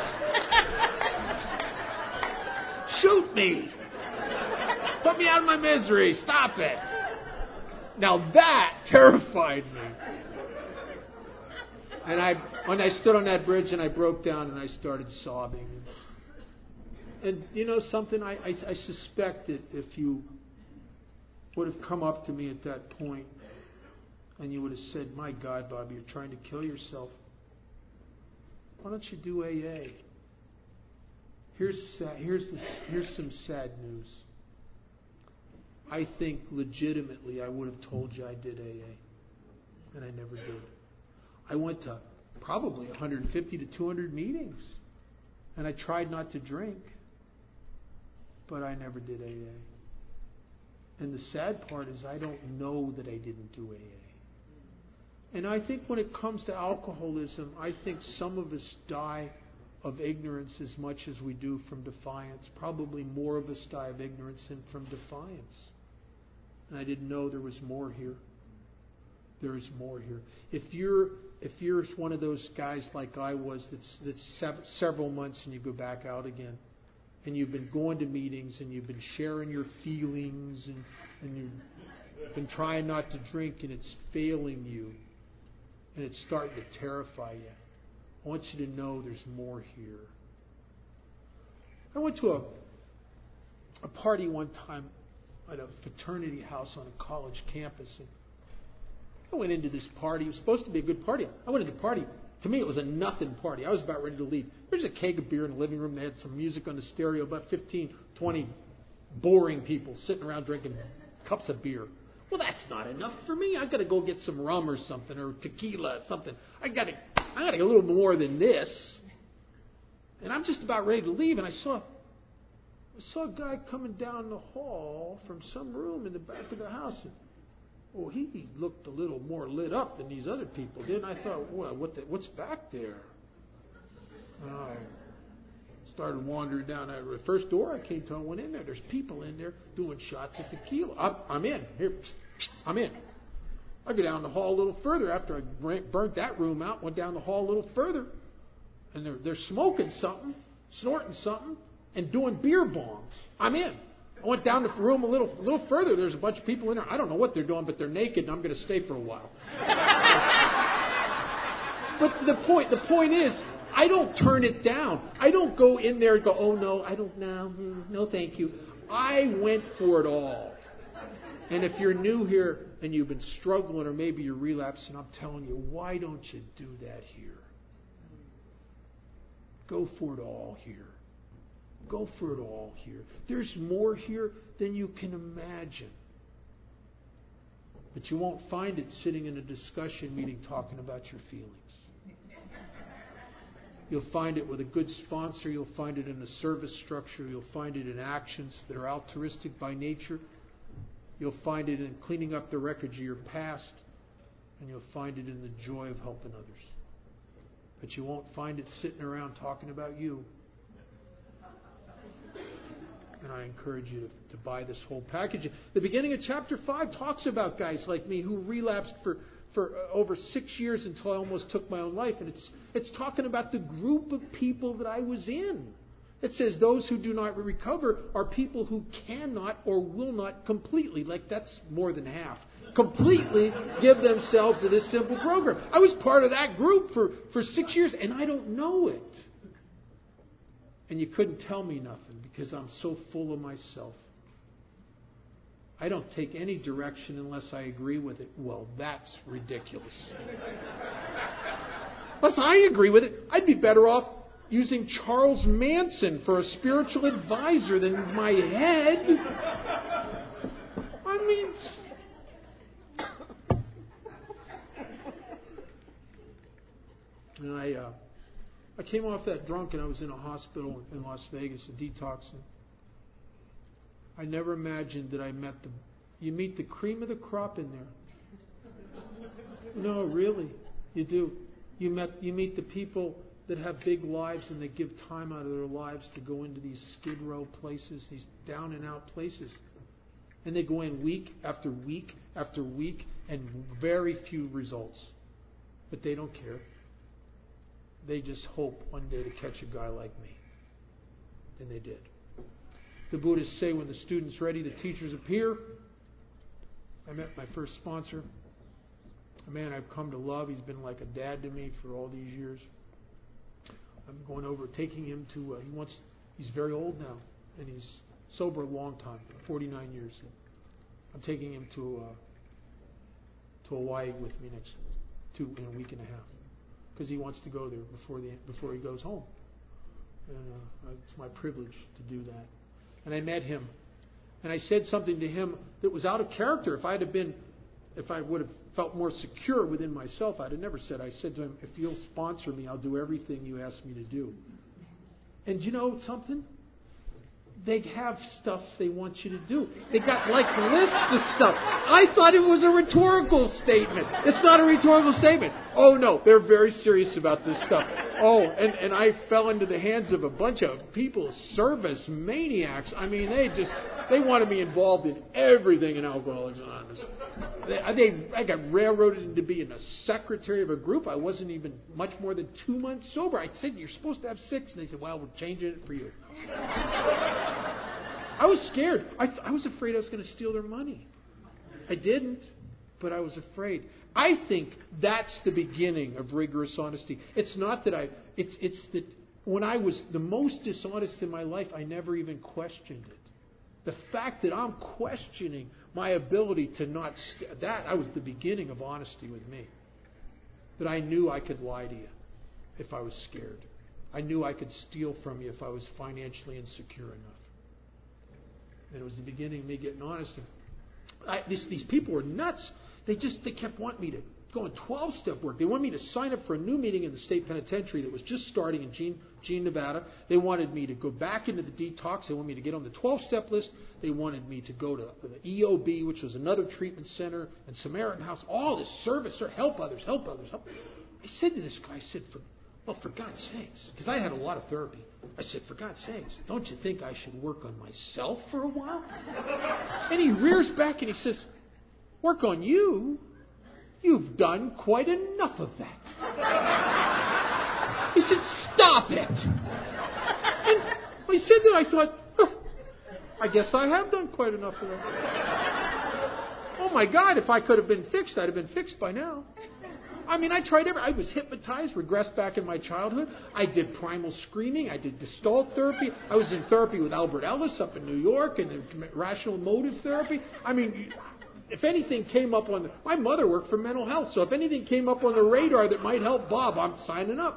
Shoot me. Put me out of my misery. Stop it. Now that terrified me. And I, when I stood on that bridge and I broke down and I started sobbing. And you know something? I, I, I suspect that if you would have come up to me at that point and you would have said, my God, Bob, you're trying to kill yourself. Why don't you do A A? Here's, sad, here's, the, here's some sad news. I think legitimately I would have told you I did A A. And I never did. I went to probably one hundred fifty to two hundred meetings. And I tried not to drink. But I never did A A. And the sad part is I don't know that I didn't do A A. And I think when it comes to alcoholism, I think some of us die of ignorance as much as we do from defiance. Probably more of us die of ignorance than from defiance. And I didn't know there was more here. There is more here. If you're if you're one of those guys like I was that's, that's sev- several months and you go back out again, and you've been going to meetings and you've been sharing your feelings and, and you've been trying not to drink and it's failing you and it's starting to terrify you, I want you to know there's more here. I went to a a party one time at a fraternity house on a college campus. And I went into this party. It was supposed to be a good party. I went to the party. To me, it was a nothing party. I was about ready to leave. There's a keg of beer in the living room. They had some music on the stereo. About fifteen, twenty boring people sitting around drinking cups of beer. Well, that's not enough for me. I've got to go get some rum or something, or tequila or something. I got to, I got to get a little more than this. And I'm just about ready to leave, and I saw, I saw a guy coming down the hall from some room in the back of the house. And, oh, he looked a little more lit up than these other people did. And I thought, well, what the, what's back there? And I started wandering down that the first door I came to. I went in there. There's people in there doing shots of tequila. I'm, I'm in. Here, I'm in. I go down the hall a little further after I burnt that room out, went down the hall a little further, and they're, they're smoking something, snorting something, and doing beer bongs. I'm in. I went down the room a little, a little further. There's a bunch of people in there. I don't know what they're doing, but they're naked, and I'm going to stay for a while. But the point, the point is, I don't turn it down. I don't go in there and go, oh, no, I don't know. No, thank you. I went for it all. And if you're new here and you've been struggling or maybe you're relapsing, I'm telling you, why don't you do that here? Go for it all here. Go for it all here. There's more here than you can imagine. But you won't find it sitting in a discussion meeting talking about your feelings. You'll find it with a good sponsor. You'll find it in a service structure. You'll find it in actions that are altruistic by nature. You'll find it in cleaning up the wreckage of your past. And you'll find it in the joy of helping others. But you won't find it sitting around talking about you. And I encourage you to, to buy this whole package. The beginning of chapter five talks about guys like me who relapsed for, for uh, over six years until I almost took my own life. And it's, it's talking about the group of people that I was in. It says those who do not recover are people who cannot or will not completely, like that's more than half, completely give themselves to this simple program. I was part of that group for, for six years and I don't know it. And you couldn't tell me nothing because I'm so full of myself. I don't take any direction unless I agree with it. Well, that's ridiculous. Unless I agree with it, I'd be better off using Charles Manson for a spiritual advisor than my head. I mean... And I... Uh, I came off that drunk and I was in a hospital in Las Vegas, a detox. And I never imagined that I met the... You meet the cream of the crop in there. No, really. You do. You met. You meet the people that have big lives and they give time out of their lives to go into these skid row places, these down and out places. And they go in week after week after week and very few results. But they don't care. They just hope one day to catch a guy like me. And they did. The Buddhists say when the student's ready, the teachers appear. I met my first sponsor, a man I've come to love. He's been like a dad to me for all these years. I'm going over, taking him to, uh, he wants, he's very old now, and he's sober a long time, forty-nine years. I'm taking him to uh, to Hawaii with me next, two, in a week and a half. Because he wants to go there before the before he goes home. And uh, it's my privilege to do that. And I met him. And I said something to him that was out of character. If I'd have been, if I would have felt more secure within myself, I'd have never said. I said to him, if you'll sponsor me, I'll do everything you ask me to do. And you know something? They have stuff they want you to do. They got like lists of stuff. I thought it was a rhetorical statement. It's not a rhetorical statement. Oh no, they're very serious about this stuff. Oh, and, and I fell into the hands of a bunch of people, service maniacs. I mean, they just, they wanted me involved in everything in Alcoholics Anonymous. They, they, I got railroaded into being a secretary of a group. I wasn't even much more than two months sober. I said, you're supposed to have six. And they said, well, we're changing it for you. I was scared. I, th- I was afraid I was going to steal their money. I didn't, but I was afraid. I think that's the beginning of rigorous honesty. It's not that I, it's it's that when I was the most dishonest in my life, I never even questioned it. The fact that I'm questioning my ability to not, st- that I was the beginning of honesty with me. That I knew I could lie to you if I was scared. I knew I could steal from you if I was financially insecure enough. And it was the beginning of me getting honest. And I, this, these people were nuts. They just they kept wanting me to go on twelve-step work. They wanted me to sign up for a new meeting in the state penitentiary that was just starting in Jean, Jean, Nevada. They wanted me to go back into the detox. They wanted me to get on the twelve-step list. They wanted me to go to the E O B, which was another treatment center, and Samaritan House. All this service, or help others, help others. Help. I said to this guy, I said, for Well, for God's sakes, because I had a lot of therapy. I said, for God's sakes, don't you think I should work on myself for a while? And he rears back and he says, work on you? "You've done quite enough of that." He said, "Stop it." And I said that, I thought, oh, I guess I have done quite enough of that. Oh my God, if I could have been fixed, I'd have been fixed by now. I mean, I tried every. I was hypnotized, regressed back in my childhood. I did primal screaming. I did Gestalt therapy. I was in therapy with Albert Ellis up in New York, and rational motive therapy. I mean, if anything came up on the, my mother worked for mental health, so if anything came up on the radar that might help Bob, I'm signing up.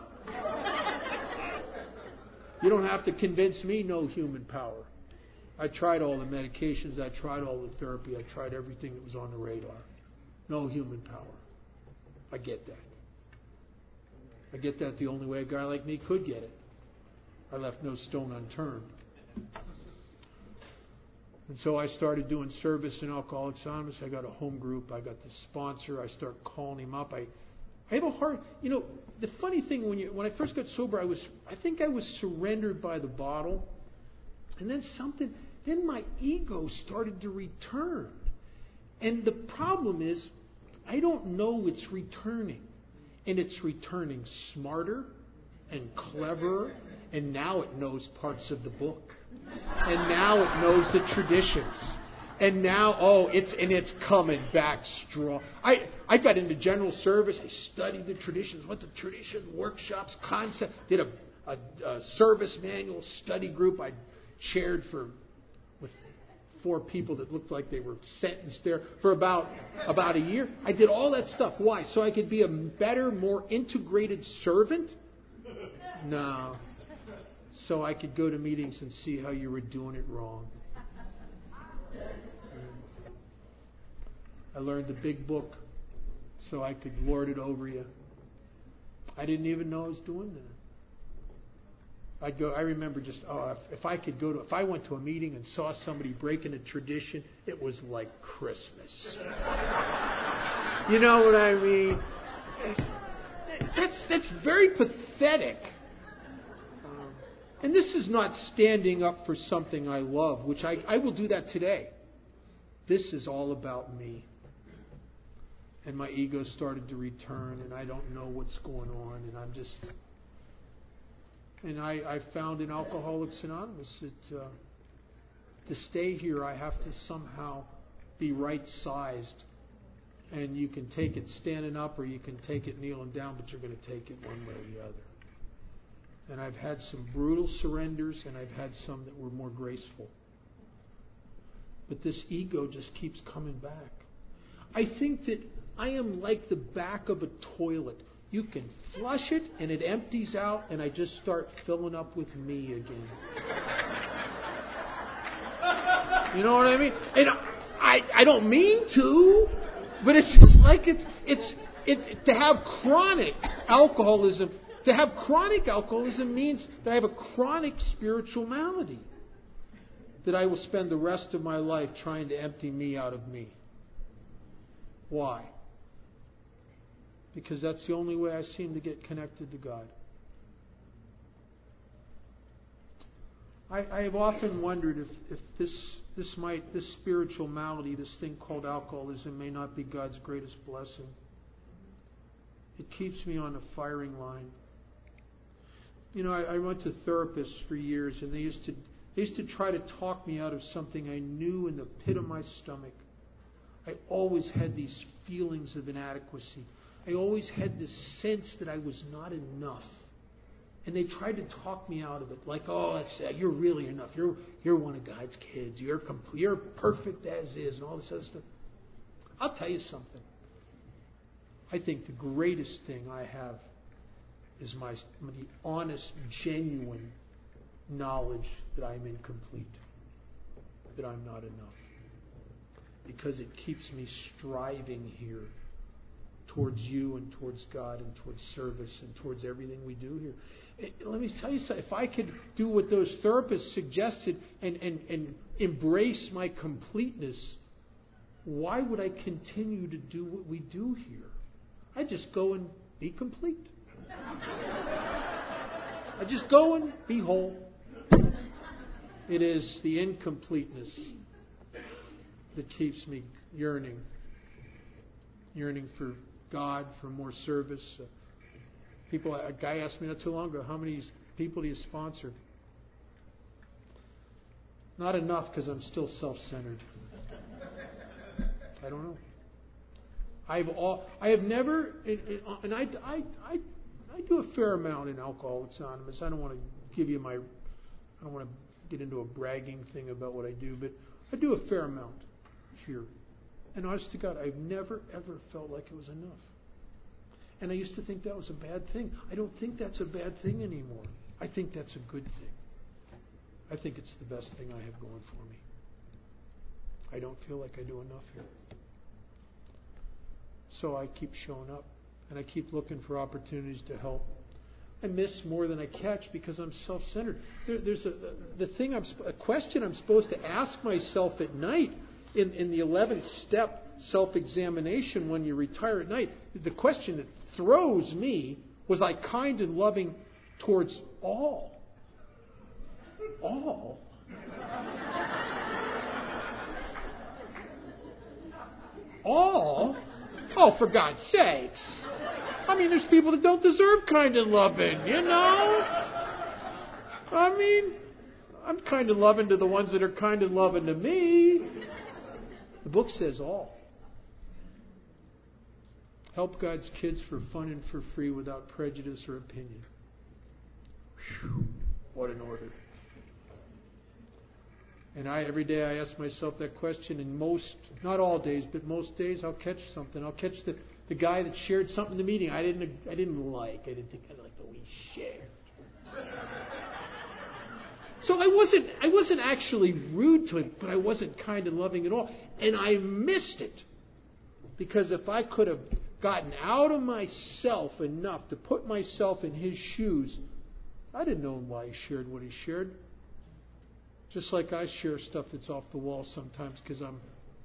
You don't have to convince me no human power. I tried all the medications. I tried all the therapy. I tried everything that was on the radar. No human power. I get that. I get that the only way a guy like me could get it. I left no stone unturned. And so I started doing service in Alcoholics Anonymous. I got a home group. I got the sponsor. I start calling him up. I, I have a hard, you know, the funny thing when you when I first got sober, I was, I think I was surrendered by the bottle, and then something, then my ego started to return, and the problem is, I don't know it's returning, and it's returning smarter and cleverer, and now it knows parts of the book. And now it knows the traditions. And now, oh, it's and it's coming back strong. I, I got into general service. I studied the traditions, went to tradition workshops, concept, did a, a, a service manual study group. I chaired for with four people that looked like they were sentenced there for about about a year. I did all that stuff. Why? So I could be a better, more integrated servant? No. So I could go to meetings and see how you were doing it wrong. I learned the big book so I could lord it over you. I didn't even know I was doing that. I'd go. I remember just oh, if, if I could go to, if I went to a meeting and saw somebody breaking a tradition, it was like Christmas. You know what I mean? That's that's very pathetic. Um, and this is not standing up for something I love, which I, I will do that today. This is all about me. And my ego started to return, and I don't know what's going on, and I'm just... And I, I found in Alcoholics Anonymous that uh, to stay here, I have to somehow be right-sized. And you can take it standing up, or you can take it kneeling down, but you're going to take it one way or the other. And I've had some brutal surrenders, and I've had some that were more graceful. But this ego just keeps coming back. I think that I am like the back of a toilet. You can flush it and it empties out, and I just start filling up with me again. You know what I mean? And I, I don't mean to, but it's just like it's it's it to have chronic alcoholism. To have chronic alcoholism means that I have a chronic spiritual malady. That I will spend the rest of my life trying to empty me out of me. Why? Because that's the only way I seem to get connected to God. I, I have often wondered if, if this this might this spiritual malady, this thing called alcoholism, may not be God's greatest blessing. It keeps me on the firing line. You know, I, I went to therapists for years, and they used to they used to try to talk me out of something I knew in the pit of my stomach. I always had these feelings of inadequacy. I always had this sense that I was not enough. And they tried to talk me out of it. Like, oh, that's, uh, you're really enough. You're you're one of God's kids. You're complete, you're perfect as is, and all this other stuff. I'll tell you something. I think the greatest thing I have is my the honest, genuine knowledge that I'm incomplete. That I'm not enough. Because it keeps me striving here towards you and towards God and towards service and towards everything we do here. It, let me tell you something. If I could do what those therapists suggested and, and, and embrace my completeness, why would I continue to do what we do here? I just go and be complete. I just go and be whole. It is the incompleteness that keeps me yearning, yearning for God, for more service. Uh, people, a guy asked me not too long ago, how many people do you sponsor? Not enough, because I'm still self-centered. I don't know. I've all, I have never, and I, I, I, I do a fair amount in Alcoholics Anonymous. I don't want to give you my, I don't want to get into a bragging thing about what I do, but I do a fair amount here. And honest to God, I've never, ever felt like it was enough. And I used to think that was a bad thing. I don't think that's a bad thing anymore. I think that's a good thing. I think it's the best thing I have going for me. I don't feel like I do enough here. So I keep showing up, and I keep looking for opportunities to help. I miss more than I catch because I'm self-centered. There, there's a the thing I'm a question I'm supposed to ask myself at night in, in the eleventh step self-examination when you retire at night. The question that throws me: was I kind and loving towards all? All? All? Oh, for God's sakes. I mean, there's people that don't deserve kind and loving, you know? I mean, I'm kind and loving to the ones that are kind and loving to me. The book says all. Help God's kids for fun and for free without prejudice or opinion. Whew, what an order. And I every day I ask myself that question, and most, not all days, but most days I'll catch something. I'll catch the, the guy that shared something in the meeting I didn't I didn't like. I didn't think I liked what we shared. So I wasn't I wasn't actually rude to him, but I wasn't kind and loving at all. And I missed it. Because if I could have gotten out of myself enough to put myself in his shoes, I'd have known why he shared what he shared. Just like I share stuff that's off the wall sometimes because I'm,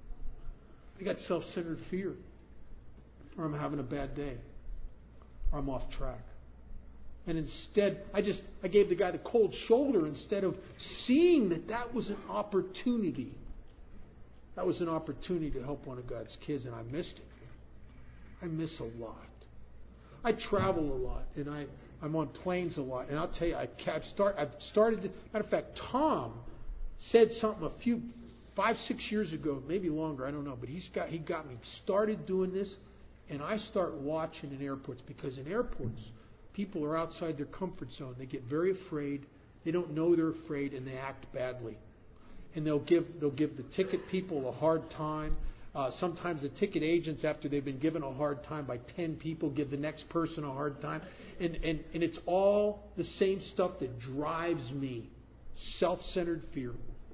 I got self-centered fear, or I'm having a bad day, or I'm off track. And instead, I just, I gave the guy the cold shoulder instead of seeing that that was an opportunity. That was an opportunity to help one of God's kids, and I missed it. I miss a lot. I travel a lot, and I, I'm on planes a lot. And I'll tell you, I, I've, start, I've started, to, matter of fact, Tom said something a few, five, six years ago, maybe longer, I don't know, but he's got he got me started doing this, and I start watching in airports, because in airports, people are outside their comfort zone. They get very afraid. They don't know they're afraid, and they act badly. And they'll give they'll give the ticket people a hard time. Uh, sometimes the ticket agents, after they've been given a hard time by ten people, give the next person a hard time. And, and, and it's all the same stuff that drives me. Self-centered fear.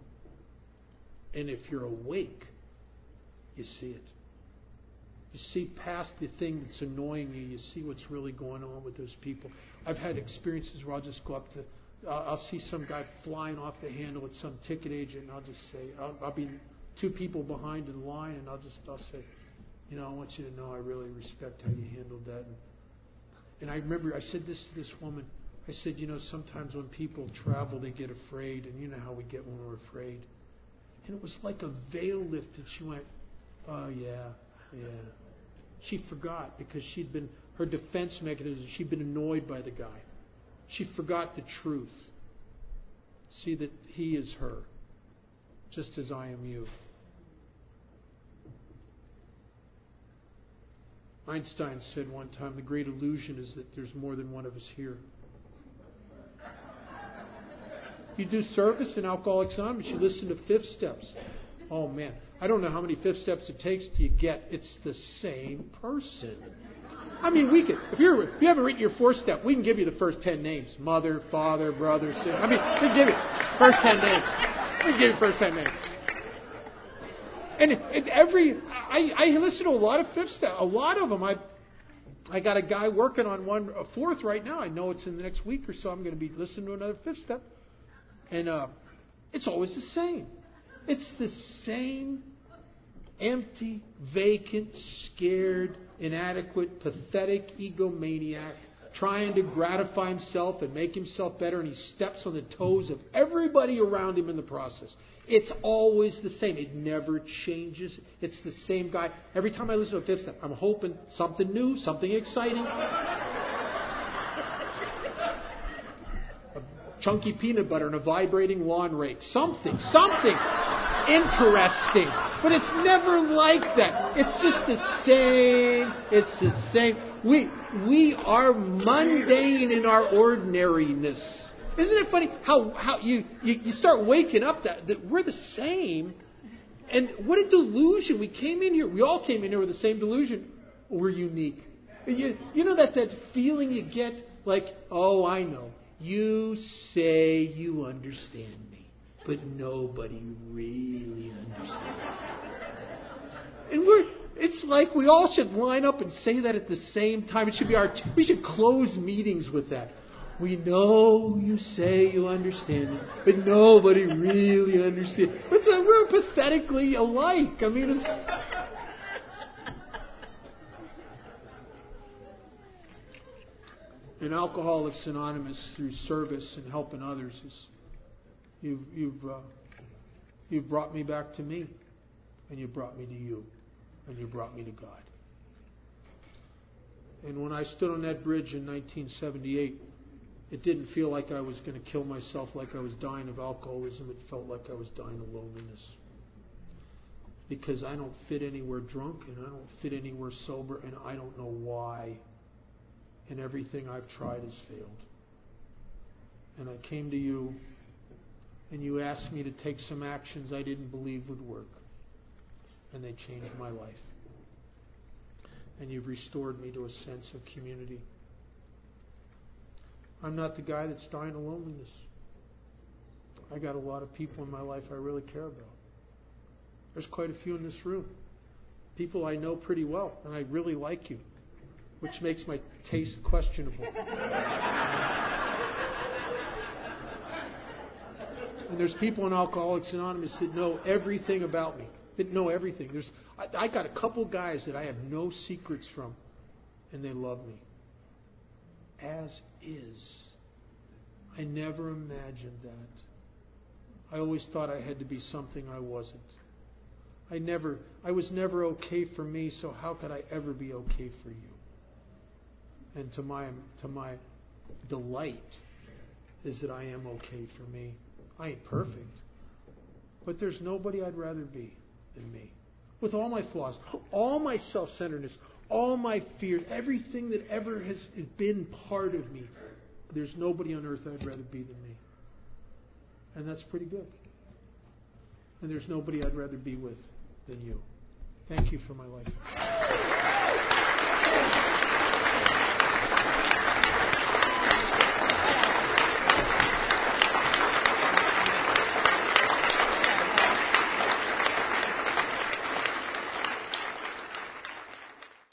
And if you're awake, you see it. You see past the thing that's annoying you. You see what's really going on with those people. I've had experiences where I'll just go up to, uh, I'll see some guy flying off the handle at some ticket agent, and I'll just say, I'll, I'll be two people behind in line, and I'll just, I'll say, you know, I want you to know I really respect how you handled that. And, and I remember I said this to this woman. I said, you know, sometimes when people travel, they get afraid, and you know how we get when we're afraid. And it was like a veil lifted. She went, oh, yeah, yeah. She forgot because she'd been, her defense mechanism, she'd been annoyed by the guy. She forgot the truth. See that he is her, just as I am you. Einstein said one time, the great illusion is that there's more than one of us here. You do service in Alcoholics Anonymous, you listen to fifth steps. Oh man, I don't know how many fifth steps it takes to get. It's the same person. I mean, we could, if you're if you haven't written your fourth step, we can give you the first ten names: mother, father, brother, sister. I mean, we can give you first ten names. We can give you first ten names. And, and every I, I listen to a lot of fifth steps. A lot of them. I I got a guy working on one a fourth right now. I know it's in the next week or so. I'm going to be listening to another fifth step. And uh, it's always the same. It's the same empty, vacant, scared, inadequate, pathetic egomaniac trying to gratify himself and make himself better, and he steps on the toes of everybody around him in the process. It's always the same. It never changes. It's the same guy. Every time I listen to a Fifth Step, I'm hoping something new, something exciting. A chunky peanut butter and a vibrating lawn rake. Something, something interesting. But it's never like that. It's just the same. It's the same. We we are mundane in our ordinariness. Isn't it funny how, how you, you, you start waking up that, that we're the same? And what a delusion. We came in here. We all came in here with the same delusion. We're unique. You, you know that, that feeling you get like, oh, I know. You say you understand me, but nobody really understands me. And we're... It's like we all should line up and say that at the same time. It should be our. We should close meetings with that. We know you say you understand it, but nobody really understands. But so we're pathetically alike. I mean, it's. In Alcoholics Anonymous, through service and helping others, is you've you've uh, you've brought me back to me, and you brought me to you. And you brought me to God. And when I stood on that bridge in nineteen seventy-eight, it didn't feel like I was going to kill myself, like I was dying of alcoholism. It felt like I was dying of loneliness. Because I don't fit anywhere drunk, and I don't fit anywhere sober, and I don't know why. And everything I've tried has failed. And I came to you, and you asked me to take some actions I didn't believe would work. And they changed my life. And you've restored me to a sense of community. I'm not the guy that's dying of loneliness. I got a lot of people in my life I really care about. There's quite a few in this room. People I know pretty well, and I really like you, which makes my taste questionable. And there's people in Alcoholics Anonymous that know everything about me. That know everything. There's, I, I got a couple guys that I have no secrets from, and they love me. As is. I never imagined that. I always thought I had to be something I wasn't. I never, I was never okay for me, so how could I ever be okay for you? And to my, to my delight is that I am okay for me. I ain't perfect, but there's nobody I'd rather be than me. With all my flaws, all my self-centeredness, all my fear, everything that ever has been part of me, there's nobody on earth I'd rather be than me. And that's pretty good. And there's nobody I'd rather be with than you. Thank you for my life.